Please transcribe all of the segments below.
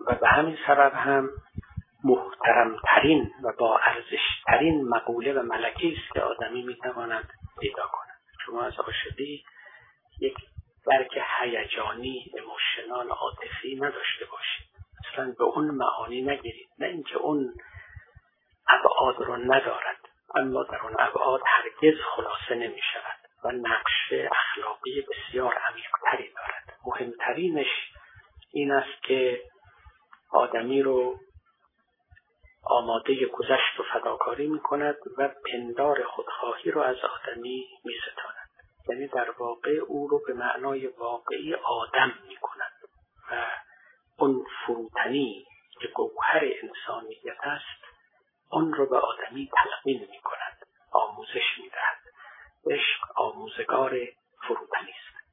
و به همین سبب هم محترمترین و با ارزشترین مقوله و ملکه است که آدمی میتواند پیدا کند. شما از عاشقی یک درک هیجانی، ایموشنال، عاطفی نداشته باشید، اصلا به اون معانی نگیرید، نه اینکه اون ابعاد رو ندارد، اما در اون ابعاد هرگز خلاصه نمی شود و نقش اخلاقی بسیار عمیق‌تری دارد. مهمترینش این است که آدمی رو آماده گذشت و فداکاری می کند و پندار خودخواهی رو از آدمی می ستاند. یعنی در واقع او رو به معنای واقعی آدم می کند و اون فروتنی که گوهر انسانیت است اون رو به آدمی تلقین می کند، آموزش می دهد. عشق آموزگار فروتنی است،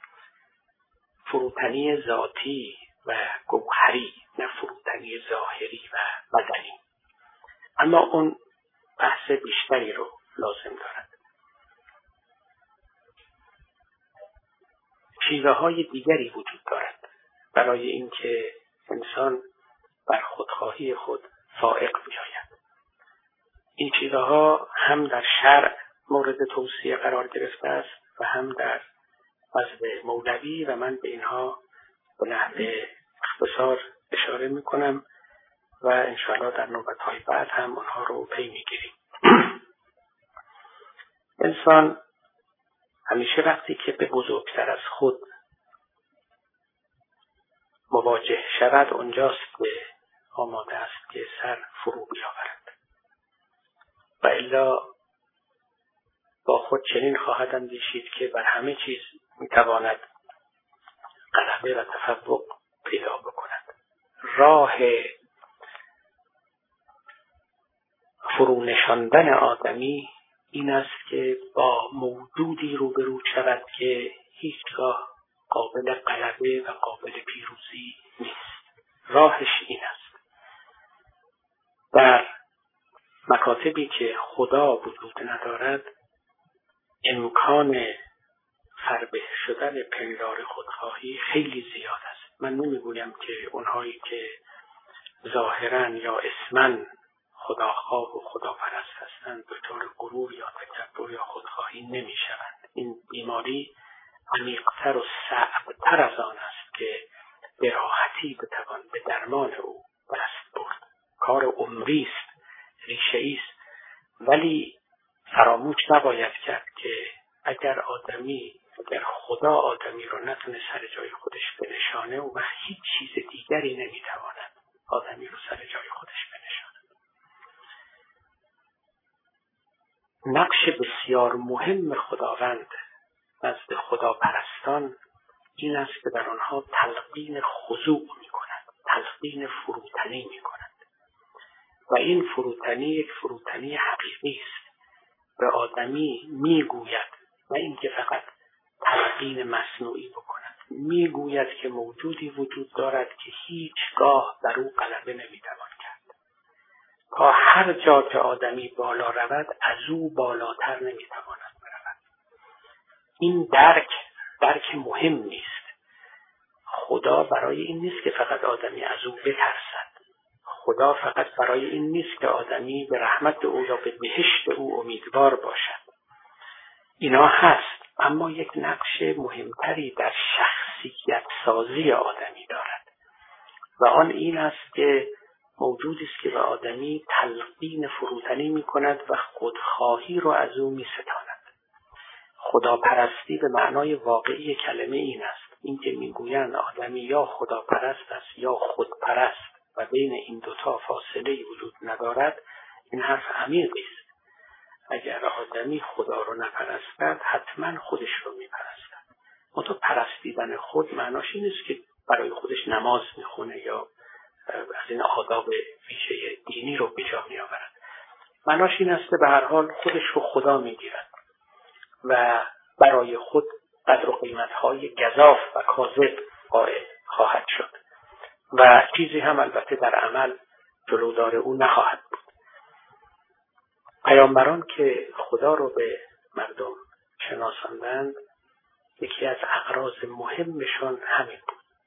فروتنی ذاتی و گوهری، نه فروتنی ظاهری و بدنی. اما اون بحث بیشتری رو لازم دارد. شیوه های دیگری وجود دارد برای اینکه انسان بر خودخواهی خود فائق بیاید. این شیوه ها هم در شرع مورد توصیه قرار گرفته است و هم در مذهب مولوی و من به اینها به نحو اختصار اشاره میکنم و انشاءالله در نوبت‌های بعد هم آنها رو پی میگیریم. انسان همیشه وقتی که به بزرگتر از خود مواجه شود اونجاست که آماده است که سر فرو بیاورد و الا با خود چنین خواهد اندیشید که بر همه چیز میتواند غلبه و تفوق پیدا بکند. راه فرو نشاندن آدمی این است که با موجودی روبرو شود که هیچگاه قابل غلبه و قابل پیروزی نیست. راهش این است: در مکاتبی که خدا وجود ندارد امکان فربه شدن پندار خودخواهی خیلی زیاد است. من نمیگویم که اونهایی که ظاهراً یا اسماً خداخواه و خداپرست هستند به طور غرور یا تکبر یا خودخواهی نمی شوند. این بیماری عمیق‌تر و صعب‌تر از آن است که به راحتی بتوان به درمان او دست برد. کار عمری است، ریشه‌ای است، ولی فراموش نباید کرد که اگر خدا آدمی رو نتونه سر جای خودش بنشانه و هیچ چیز دیگری نمیتواند آدمی رو سر جای خودش بنشانه. نقش بسیار مهم خداوند نزد خداپرستان این است که در آنها تلقین خضوع می کند، تلقین فروتنی می کند و این فروتنی یک فروتنی حقیقی است. به آدمی می گوید، نه اینکه فقط تلقین مصنوعی بکند، می گوید که موجودی وجود دارد که هیچگاه بر او غلبه نمی توان کرد. تا هر جا که آدمی بالا رود از او بالاتر نمی تواند برود. این درک مهم نیست. خدا برای این نیست که فقط آدمی از او بترسد. خدا فقط برای این نیست که آدمی به رحمت او یا به بهشت او امیدوار باشد. اینا هست، اما یک نقش مهمتری در شخصیت سازی آدمی دارد و آن این است که موجودی است که به آدمی تلقین فروتنی می کند و خودخواهی رو از او می ستاند. خداپرستی به معنای واقعی کلمه این است. این که می گویند آدمی یا خداپرست است یا خودپرست و بین این دوتا فاصله وجود ندارد، این حرف عمیقی است. اگر آدمی خدا رو نپرستد حتما خودش رو میپرستد. منتها پرستیدن خود معناش این نیست که برای خودش نماز میخونه یا از این آداب ویژه دینی رو به جا میآورد. معناش این است که به هر حال خودش رو خدا میگیرد و برای خود قدر و قیمت‌های گزاف و کاذب قائل خواهد شد و چیزی هم البته در عمل جلودار او نخواهد بود. پیامبران که خدا رو به مردم شناساندند یکی از اغراض مهمشان همین بود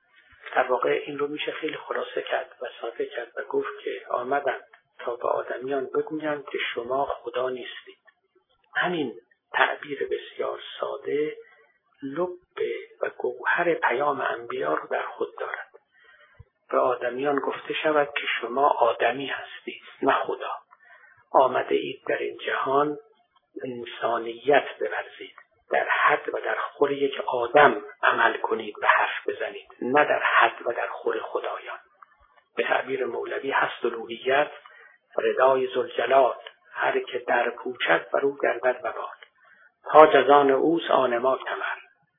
در واقع این رو میشه خیلی خلاصه کرد و ساده کرد و گفت که آمدند تا به آدمیان بگویند که شما خدا نیستید. همین تعبیر بسیار ساده لب و گوهر پیام انبیا رو در خود دارد. به آدمیان گفته شود که شما آدمی هستید نه خدا. آمده اید در این جهان انسانیت بورزید، در حد و در خور یک آدم عمل کنید و حرف بزنید، نه در حد و در خور خدایان. به تعبیر مولوی هست الوهیت ردای ذوالجلال، هر که در کوچت بر او گردد وبال. تاج از آن اوست آن ما کمر،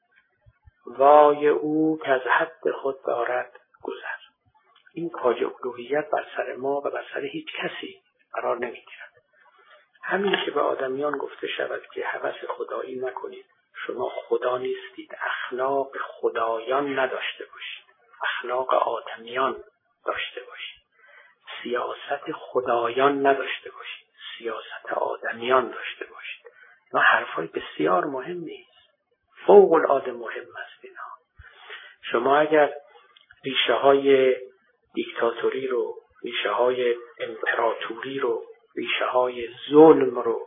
وای او که از حد خود دارد گذر. این تاج الوهیت بر سر ما و بر سر هیچ کسی قرار نمیگیرد. همین که به آدمیان گفته شود که هوس خدایی نکنید، شما خدا نیستید، اخلاق خدایان نداشته باشید، اخلاق آدمیان داشته باشید، سیاست خدایان نداشته باشید، سیاست آدمیان داشته باشید. اینا حرفای بسیار مهمی است، فوق العاده مهم است. اینا شما اگر ریشه های دیکتاتوری رو، ریشه های امپراتوری رو، ریشه های ظلم رو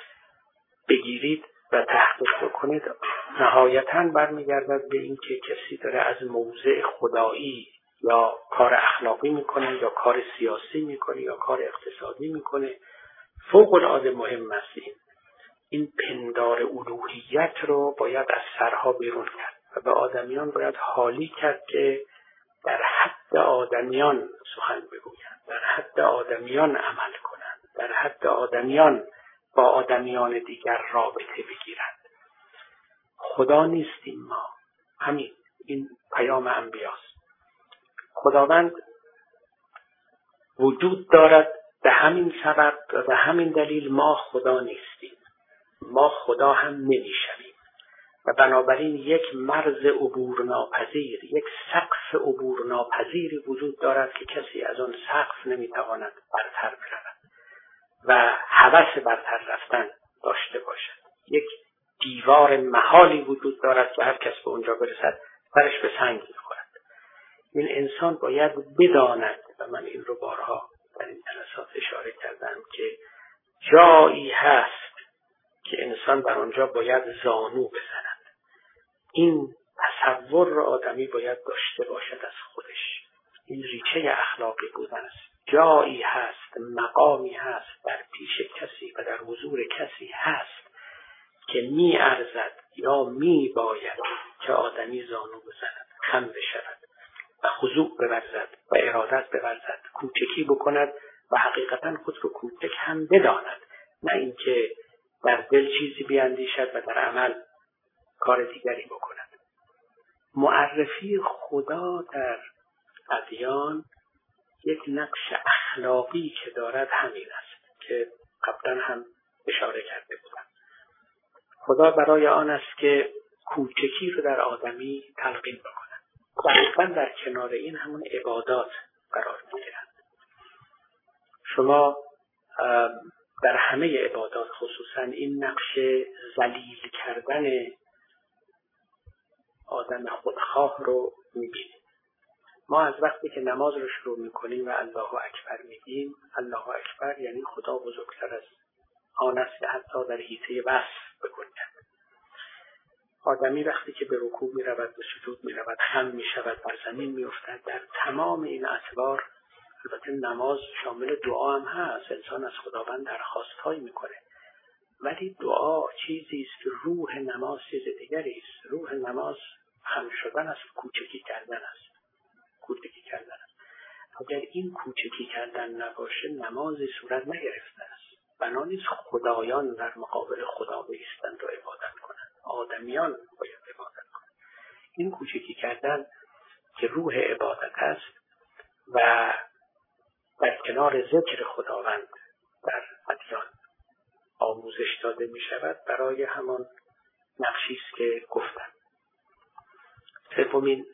بگیرید و تحقیق بکنید، نهایتاً برمیگردد به این که کسی داره از موضع خدایی یا کار اخلاقی میکنه یا کار سیاسی میکنه یا کار اقتصادی میکنه. فوق العاده مهم است. این پندار الوهیت رو باید از سرها بیرون کرد و به آدمیان باید حالی کرد که در حد آدمیان سخن بگویند، در حد آدمیان عمل کنند، در حد آدمیان با آدمیان دیگر رابطه بگیرند. خدا نیستیم ما. همین این پیام انبیاست. خداوند وجود دارد، به همین سبب و به همین دلیل ما خدا نیستیم. ما خدا هم نمیشویم و بنابراین یک مرز عبور ناپذیر، یک سقف عبور ناپذیری وجود دارد که کسی از آن سقف نمیتواند برتر برود و هوس برتر رفتن داشته باشد. یک دیوار محالی وجود دارد که هر کس به اونجا برسد سرش به سنگ میخورد. این انسان باید بداند و من این رو بارها در این جلسات اشاره کردم که جایی هست که انسان بر آنجا باید زانو بزند. این تصور رو آدمی باید داشته باشد از خودش. این ریشه اخلاقی بودن است. جایی هست، مقامی هست در پیش کسی و در حضور کسی هست که می ارزد یا می باید که آدمی زانو بزند، خم بشود و خضوع بورزد و ارادت بورزد، کوچکی بکند و حقیقتا خود رو کوچک هم بداند، نه اینکه در دل چیزی بیاندیشد و در عمل کار دیگری بکند. معرفی خدا در ادیان یک نقش اخلاقی که دارد همین است که قبلا هم اشاره کرده بودم. خدا برای آن است که کوچکی رو در آدمی تلقین بکند. دقیقاً در کنار این همون عبادات قرار می‌گیرند. شما در همه عبادات خصوصاً این نقش ذلیل کردن آدم خودخواه رو می‌بینید. ما از وقتی که نماز رو شروع می‌کنیم و الله اکبر میگیم، الله اکبر یعنی خدا بزرگتر از آن است که حتی در حیطه وصف بگنجد. آدمی وقتی که به رکوع می‌رود، به سجود می‌رود، خم می‌شود، بر زمین می‌افتد، در تمام این اطوار، البته نماز شامل دعا هم هست، انسان از خداوند درخواست‌هایی می‌کنه، ولی دعا چیزی است که روح نماز چیز دیگری است. روح نماز خم شدن است، کوچکی کردن است. کوچکی کردن است. اگر این کوچکی کردن نباشه نمازی صورت نگرفته است. بنا نیست خدایان در مقابل خدا بایستند و عبادت کنند. آدمیان باید عبادت کنند. این کوچکی کردن که روح عبادت است و در کنار ذکر خداوند در ادیان آموزش داده می شود، برای همان نقشی است که گفتم. سومین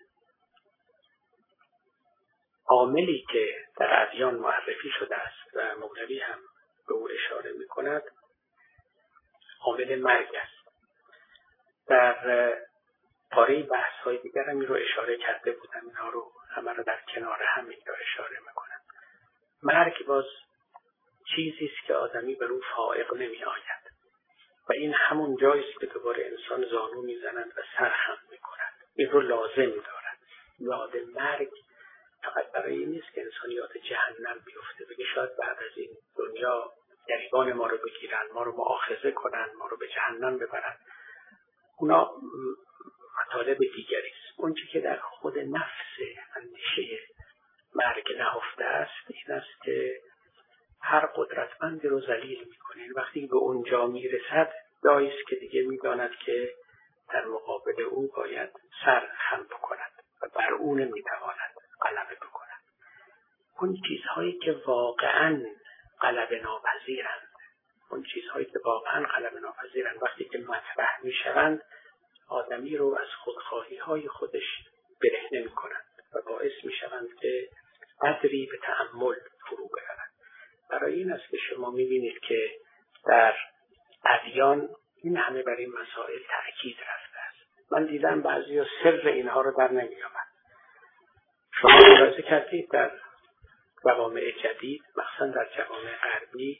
عاملی که در ادیان معرفی شده است و مولوی هم به او اشاره می کند، عامل مرگ است. در پاره بحث های دیگر هم این رو اشاره کرده بودم، اینها رو همه رو در کنار هم این رو اشاره میکنم. مرگ باز چیزی است که آدمی به رو فائق نمی آید و این همون جایی است که دوباره انسان زانو میزند و سرخم میکند، این رو لازم دارد. یاد مرگ فقط برای این نیست که انسان یاد جهنم بیفته، بگه شاید بعد از این دنیا گریبان ما رو بگیرن، ما رو مؤاخذه کنن، ما رو به جهنم ببرن. اونا مطالب دیگری است. اون چیزی که در خود نفس اندیشه مرگ نهفته است این است که هر قدرتمندی رو ذلیل میکنه. وقتی به اونجا میرسد جایی است که دیگه میداند که در مقابل او باید سر خم بکند و بر او نمیتواند غلبه بکند. اون چیزهایی که واقعاً غلبه ناپذیرند، اون چیزهایی که واقعاً غلبه ناپذیرند وقتی که مطرح میشوند آدمی رو از خودخواهی های خودش برهنه میکنند و باعث میشوند که قدری به تأمل فرو برود. برای این است که شما میبینید که در ادیان این همه بر این مسائل تأکید رفته است. من دیدم بعضی سر اینها رو در نمی‌یابند. شما ملاحظه کردید در جوامع جدید، مثلا در جوامع غربی،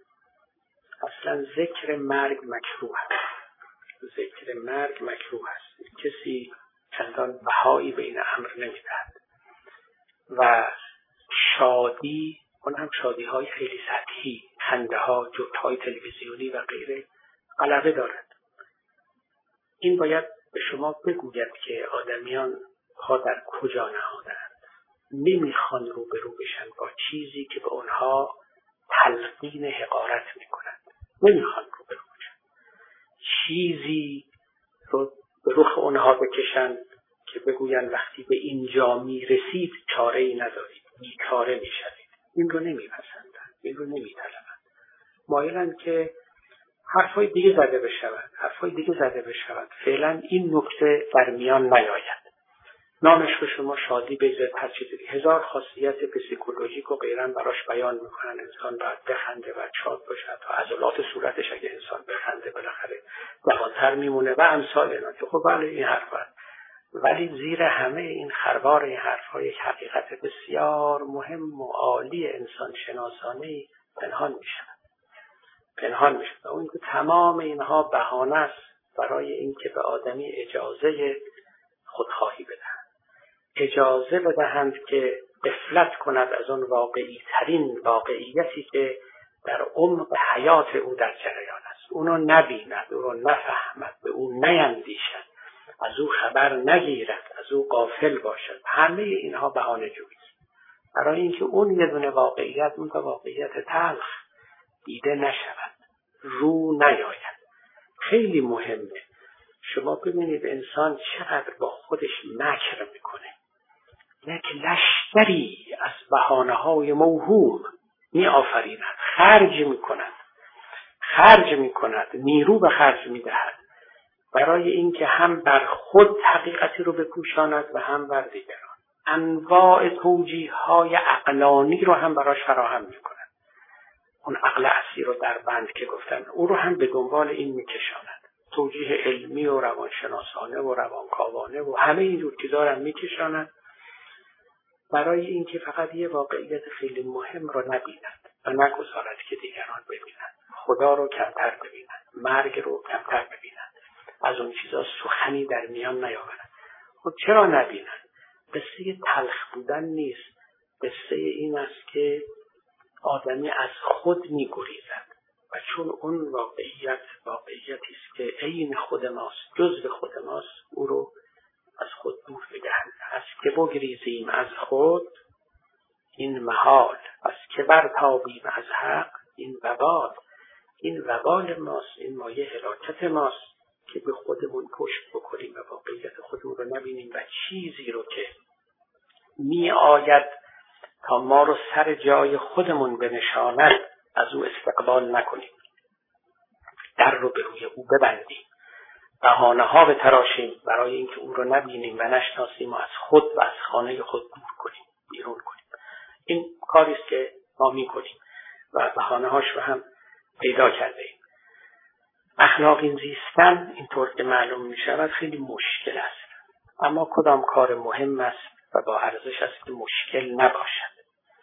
اصلا ذکر مرگ مکروه است. ذکر مرگ مکروه است. کسی چندان بهایی به این امر نمیدهد و شادی، اون هم شادی های خیلی سطحی، خنده ها، جوک های تلویزیونی و غیره غلبه دارد. این باید به شما بگوید که آدمیان ها در کجا نهادند. نمیخوان روبرو بشن با چیزی که به اونها تلقین حقارت میکند. نمیخوان روبرو بشن. چیزی رو به رخ اونها بکشن که بگوین وقتی به اینجا میرسید چاره ای ندارید، بیچاره میشوید. این رو نمیپسندند، این رو نمیطلبند. مایلند که حرفای دیگه زده بشود. فعلا این نکته در میان نیاید. نامش به شما شادی بگذارد، هر چیز دیگه. هزار خاصیت پسیکولوژیک و غیرن براش بیان میکنن. انسان باید بخنده و شاد باشد و عضلات صورتش اگه انسان بخنده بالاخره جوانتر میمونه و امثال اینا. خب بله این حرفه، ولی زیر همه این خروار این حرفها یک حقیقت بسیار مهم و عالی انسان شناسانه پنهان میشه. اون که تمام اینها بهانه است برای اینکه به آدمی اجازه خودخواهی بدهند، اجازه بدهند که غفلت کند از اون واقعی ترین واقعیتی که در عمق حیات او در جریان است. اونو نبیند، اونو نفهمد، به اون نیندیشد، از او خبر نگیرد، از او غافل باشد. همه اینها بهانه جویی است برای اینکه اون یه دونه واقعیت، اون واقعیت تلخ دیده نشود، رو نیاید. خیلی مهمه. شما ببینید انسان چقدر با خودش مکر میکنه. یک لشکری از بهانه‌های موهوم می آفریند، خرج میکند، نیرو به خرج میدهد برای اینکه هم بر خود حقیقتی رو بپوشاند و هم بر دیگران. انواع توجیه‌های عقلانی رو هم براش فراهم میکند. اون عقل اصلی رو در بند که گفتم، او رو هم به دنبال این میکشاند. توجیه علمی و روانشناسانه و روانکاوانه و همه اینجور چیزا رو هم میکشاند برای اینکه فقط یه واقعیت خیلی مهم رو نبیند و نگذارد که دیگران ببینند. خدا رو کمتر ببینند، مرگ رو کمتر ببینند، از اون چیزا سخنی در میان نیاورند. خب چرا نبینند؟ قصه تلخ بودن نیست. قصه این است که آدمی از خود می‌گریزد و چون اون واقعیتی است که عین خود ماست، جزء خود ماست، او رو از خود دور نگهند. از که بگریزیم از خود این محال، از که برتابیم از حق این وبال. این وبال ماست، این مایه هلاکت ماست که به خودمون پشت بکنیم و واقعیت خودمون رو نبینیم و چیزی رو که می آید تا ما رو سر جای خودمون بنشاند از او استقبال نکنیم، در رو به روی او ببندیم، بهانه ها بتراشیم برای اینکه او رو نبینیم و نشناسیم و از خود و از خانه خود دور کنیم، بیرون کنیم. این کاری است که ما می‌کنیم و بهانه هاش رو هم پیدا کرده ایم. اخلاقی زیستن اینطور که معلوم می‌شود خیلی مشکل است. اما کدام کار مهم است و با ارزش است که مشکل نباشد.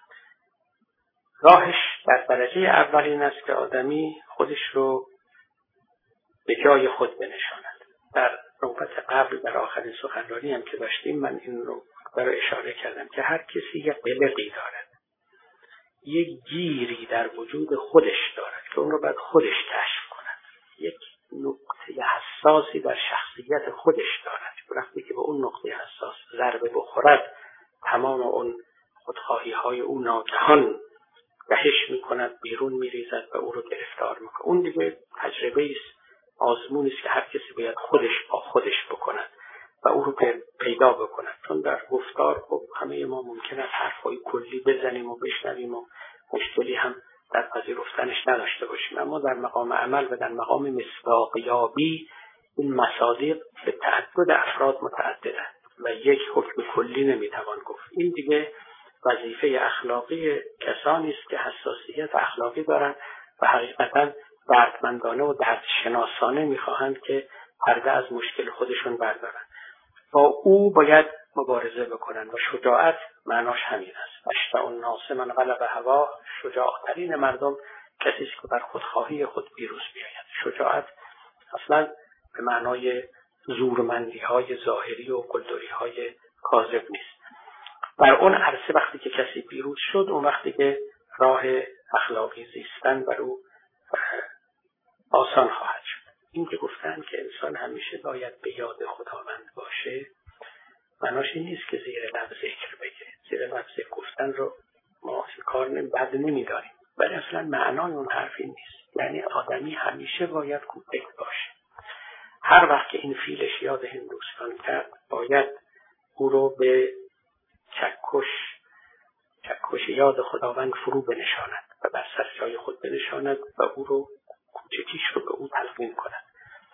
راهش در درجه اول این است که آدمی خودش رو به جای خود بنشاند. در نوبت قبل در آخرین سخنرانی هم که داشتیم من این رو برای اشاره کردم که هر کسی یک قلقی دارد، یک گیری در وجود خودش دارد که اون رو باید خودش کشف کند، یک نقطه حساسی در شخصیت خودش دارد. وقتی که به اون نقطه حساس ضربه بخورد تمام اون خودخواهی های او ناگهان دهش میکند، بیرون میریزد و او رو گرفتار میکند. اون دیگه تجربه است، آزمونی است که هر کسی باید خودش با خودش بکند و او رو پیدا بکند. چون در گفتار خب همه ما ممکن است حرفای کلی بزنیم و بشنویم و مشکلی هم در پذیرفتنش نداشته باشیم، اما در مقام عمل و در مقام مصداقیابی این مصادیق به تعدد افراد متعددند و یک حکم کلی نمیتوان گفت. این دیگه وظیفه اخلاقی کسانی است که حساسیت اخلاقی دارند و حقیقتاً دردمندانه و دردشناسانه میخواهند که پرده از مشکل خودشون بردارند. با او باید مبارزه بکنن و شجاعت معناش همین است. اشجع الناس من غلب هواه، شجاعترین مردم کسی است که بر خودخواهی خود پیروز بیاید. شجاعت اصلا به معنای زورمندی های ظاهری و قلدری های کاذب نیست. بر اون عرصه وقتی که کسی پیروز شد، اون وقتی که راه اخلاقی زیستن بر او آسان خواهد شد. این که گفتن که انسان همیشه باید به یاد خداوند باشه، معناش این نیست که زیر لب ذکر بگه. زیر لب ذکر گفتن رو ما کار بد نمی‌داریم، ولی اصلا معنای اون حرف این نیست. یعنی آدمی همیشه باید کوپک باشه. هر وقت که این فیلش یاد هندوستان کرد، باید او رو به چکش یاد خداوند فرو بنشاند و بر سر جای خود بنشاند و او رو کوچکیش رو به او تلقین کند.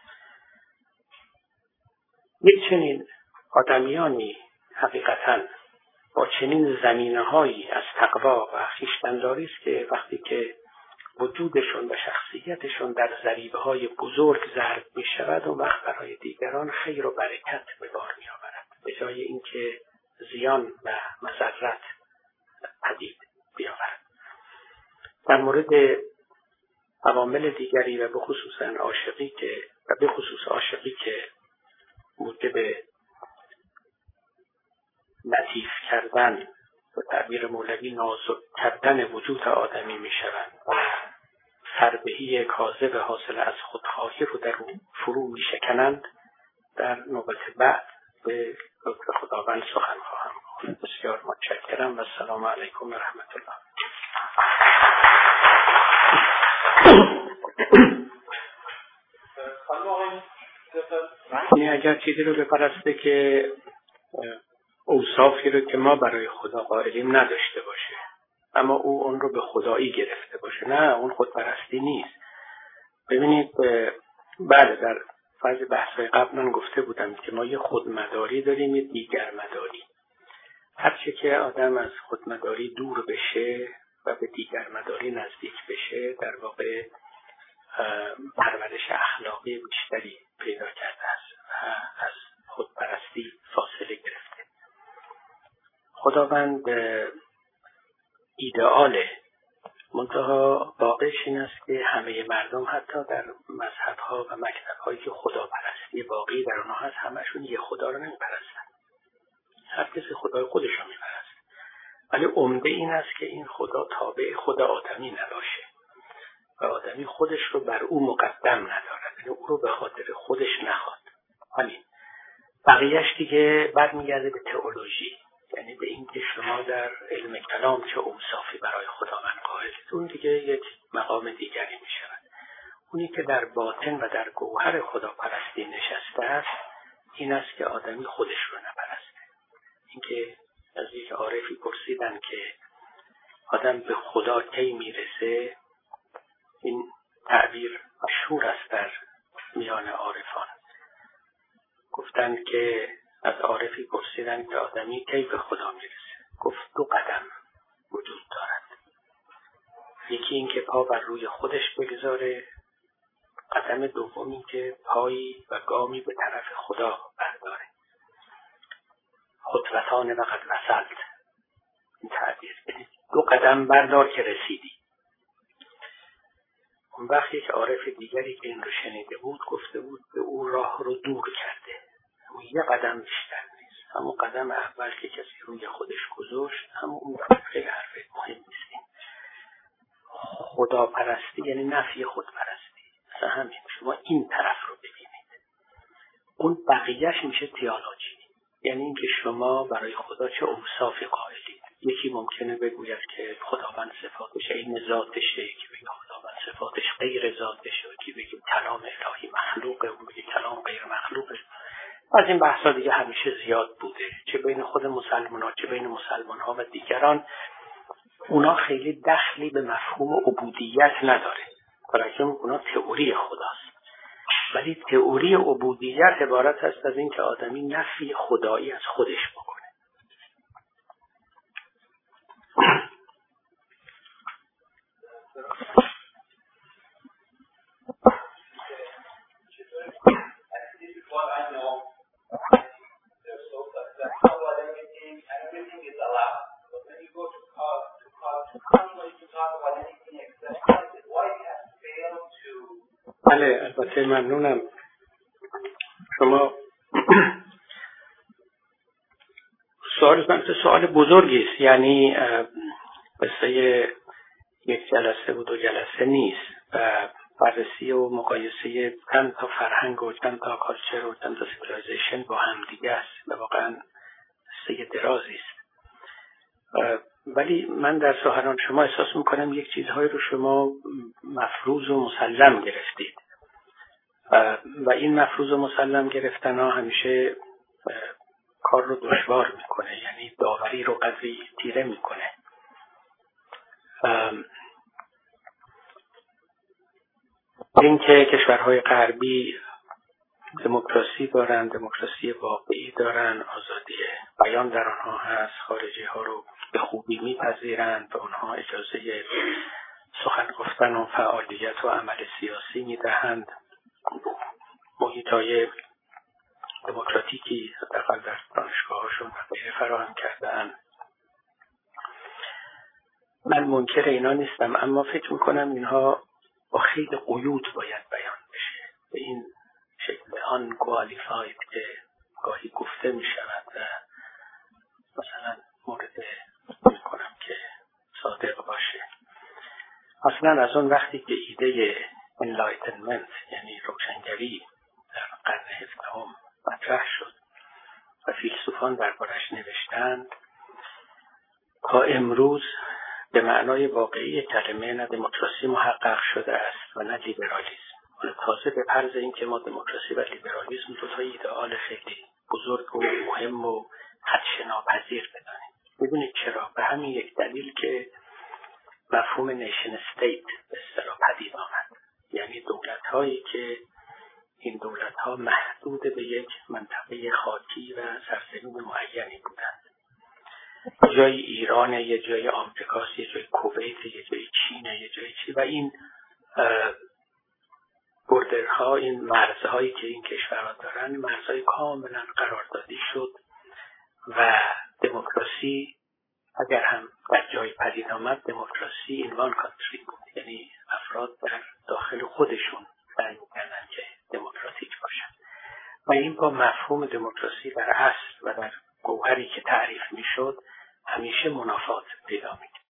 یک چنین آدمیانی حقیقتاً با چنین زمینه‌هایی از تقوا و خویشتن‌داری است که وقتی که وجودشون و شخصیتشون در ضریبه‌های بزرگ ضرب می‌شود، اون وقت برای دیگران خیر و برکت به بار می‌آورد، به جای اینکه زیان و مضرت پدید بیاورد. در مورد عوامل دیگری و به خصوص عاشقی که موجب لطیف کردن و تعبیر مولوی نازک کردن وجود آدمی می شوند و فربهی کاذب حاصل از خودخواهی رو در اون فرو می شکنند، در نوبت بعد به لطف خداوند سخن خواهم گفت. بسیار متشکرم و السلام علیکم و رحمت الله. اگر چیزی رو بپرسته که اوصافی رو که ما برای خدا قائلیم نداشته باشه، اما او اون رو به خدایی گرفته باشه، نه، اون خودپرستی نیست. ببینید، بله، در فاز بحث‌های قبل من گفته بودم که ما یه خودمداری داریم، یه دیگرمداری. هرچه که آدم از خودمداری دور بشه و به دیگرمداری نزدیک بشه، در واقع پرورش اخلاقی بیشتری پیدا کرده است و از خودپرستی فاصله گرفته. خداوند ایدئاله، منتها واقعش این است که همه مردم حتی در مذهب‌ها و مکتب‌هایی که خداپرستی واقعی در آنها هست، همشون یه خدا رو نمی‌پرستن. هر کسی خدای خودش رو می‌پرسته، ولی عمده این است که این خدا تابع خود آدمی نباشه و آدمی خودش رو بر او مقدم ندارد، یعنی او رو به خاطر خودش نخواد. همین. بقیه‌اش دیگه برمیگرده به تئولوژی، یعنی به این که شما در علم کلام چه اوصافی برای خداوند قائلید. اون دیگه یک مقام دیگری می شود. اونی که در باطن و در گوهر خداپرستی نشسته است، این است که آدمی خودش رو نپرسته. این که از یک عارفی پرسیدن که آدم به خدا کی میرسه، این تعبیر مشهور است در میان عارفان. گفتند که از عارفی پرسیدن که آدمی کی به خدا میرسه، گفت 2 قدم وجود دارد. یکی این که پا بر روی خودش بگذاره، قدم دومی که پایی و گامی به طرف خدا برداره. خطوتان و قد وصلت. این تعبیر، یعنی 2 قدم بردار که رسیدی. اون وقت یک عارف دیگری که این رو شنیده بود گفته بود به او راه رو دور کرده. اون 1 قدم بیشتر نیست. همون قدم اول که کسی روی خودش گذاشت، همون خیلی حرف مهم نیست. خداپرستی یعنی نفی خودپرستی. مثلا همین، شما این طرف رو ببینید. اون بقیهش میشه تئولوژی، یعنی اینکه شما برای خدا چه اوصافی قائلید. یکی ممکنه بگوید که خداوند صفاتش عین ذاتشه، یکی بگه خداوند صفاتش غیر ذاتشه، یکی بگه کلام الهی مخلوقه، اون بگه کلام غیر مخلوقه. از این بحثا دیگه همیشه زیاد بوده، چه بین خود مسلمان‌ها چه بین مسلمان‌ها و دیگران. اونا خیلی دخلی به مفهوم عبودیت نداره، برای اونا تئوری خداست. ولی تئوری عبودیت عبارت است از این که آدمی نفی خدایی از خودش بکنه. بله، البته ممنونم. شما سوال بزرگی است، یعنی قصه 1 جلسه و 2 جلسه نیست و بررسی و مقایسه چند تا فرهنگ و چند تا کالچر و چند تا سیویلایزیشن با هم دیگه است و واقعا قصه درازی است. ولی من در سخنان شما احساس میکنم یک چیزهایی رو شما مفروض و مسلم گرفتید و این مفروض و مسلم گرفتن ها همیشه کار رو دشوار میکنه، یعنی داوری رو قدری تیره میکنه. اینکه کشورهای غربی دموکراسی دارن، دموکراسی واقعی دارن، آزادی بیان در آنها هست، خارجی ها رو به خوبی میپذیرند، به آنها اجازه سخن گفتن و فعالیت و عمل سیاسی میدهند، محیطای دموکراتیکی حداقل در دانشگاه‌هاشون فراهم کردن. من منکر اینا نیستم، اما فکر میکنم اینها با خیلی قیود باید بیان بشه، به این شکل آن کوالیفاید که گاهی گفته میشود و مثلا مورد میکنم که صادق باشه. اصلا از اون وقتی که ایده انلایتنمنت یعنی روشنگری در قرن 17 مطرح شد و فیلسوفان دربارش نوشتند، تا امروز به معنای واقعی کلمه نه دموکراسی محقق شده است و نه لیبرالیسم. تازه به فرض این که ما دموکراسی و لیبرالیسم 2 تا ایدئال خیلی بزرگ و مهم و خدشه ناپذیر بدانیم. می‌دونید چرا؟ به همین یک دلیل که مفهوم نیشن استیت به اصطلاح پدید آمد، یعنی دولت‌هایی که این دولت‌ها محدود به یک منطقه خاکی و سرزمین معینی بودند. جای ایران، یه جای آمریکاست، یه جای کویت، یه جای چین، یه جای چی، و این بوردرها، این مرزهایی که این کشورها دارن مرزهای کاملا قراردادی شد و دموکراسی اگر هم در جای پدید آمد، دموکراسی این وان کانتری بود، یعنی افراد در داخل خودشون سعی می‌کردن که دموکراتیک باشن و این با مفهوم دموکراسی در اصل و در گوهری که تعریف میشد همیشه منافات پیدا می‌کرد.